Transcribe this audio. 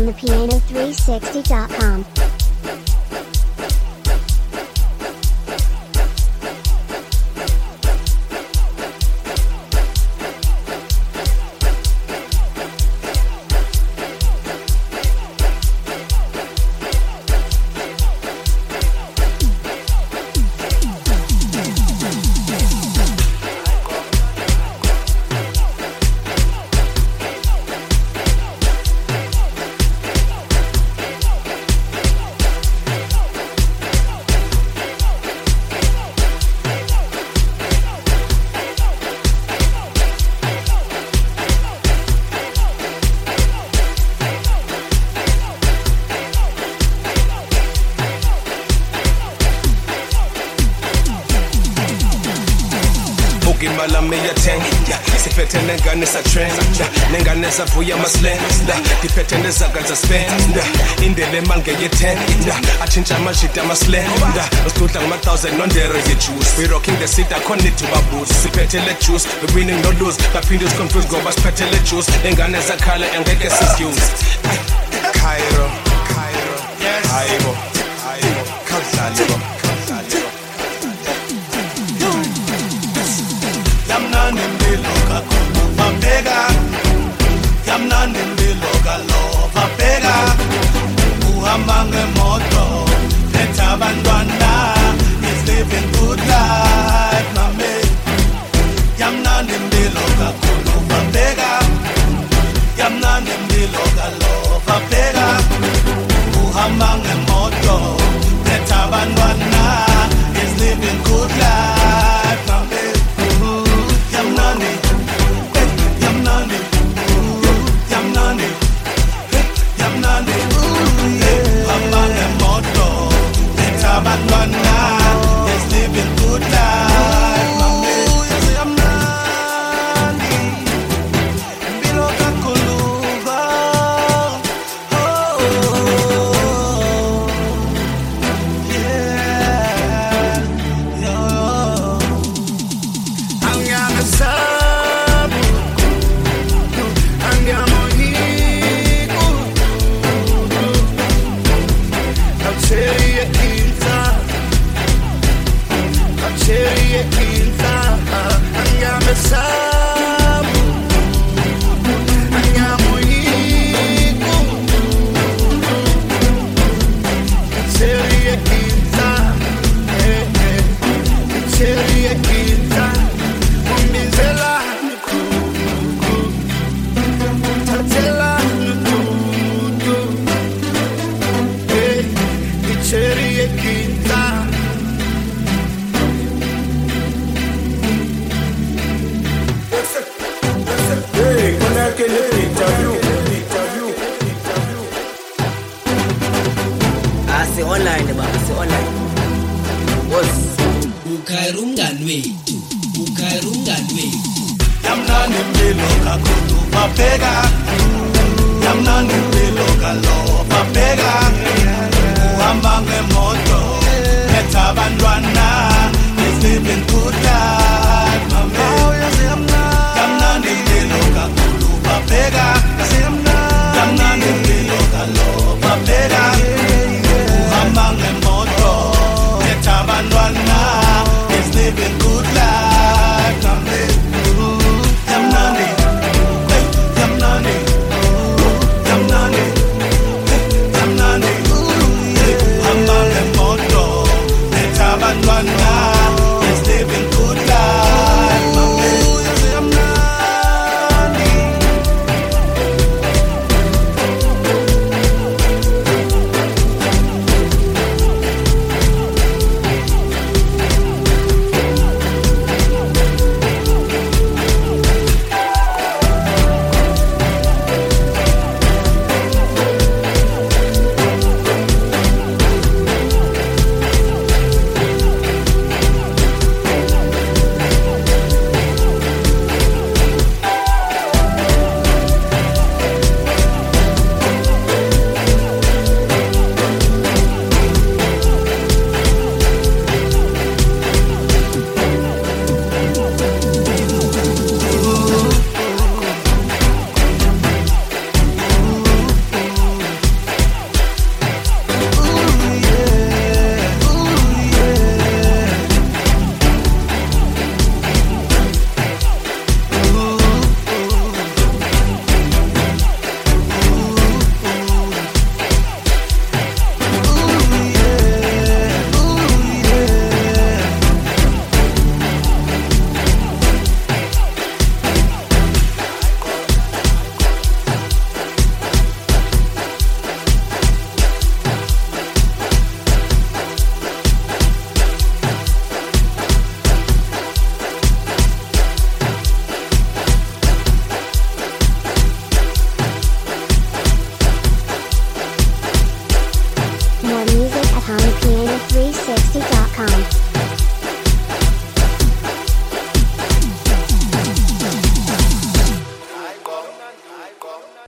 on thepiano360.com. Malami yathenga siphethe nengane satrenda nengane savuya maslenda diphethe nezaganza spenda indele mangeye tenda achinja amashita maslenda usidudla ngama 1000 nondere ye juice we rocking the city I need to babus siphethe le juice we winning no lose baphinde confused ngoba siphethe le juice engane zakhala angeke sisuse Cairo yes Aibo Kazalibo Yamnani mbiloga kumubabega Yamnani mbiloga lovabega Uhamba ngemoto Letha abantwana He's living good life mame Yamnani mbiloga kumubabega Yamnani mbiloga lovabega Uhamba ngemoto Letha abantwana He's living good life mame Yamnani, Yamnani, Yamnani, Yamnani, Amane moto, Etabandwana, is living good life, mame. Yamnani, Biloka Kuluba, online baba si online was ukhayirungani wethu Yamnani mbiloga kumubabega Yamnani mbiloga lovabega Uhamba ngemoto Letha abantwana He's living good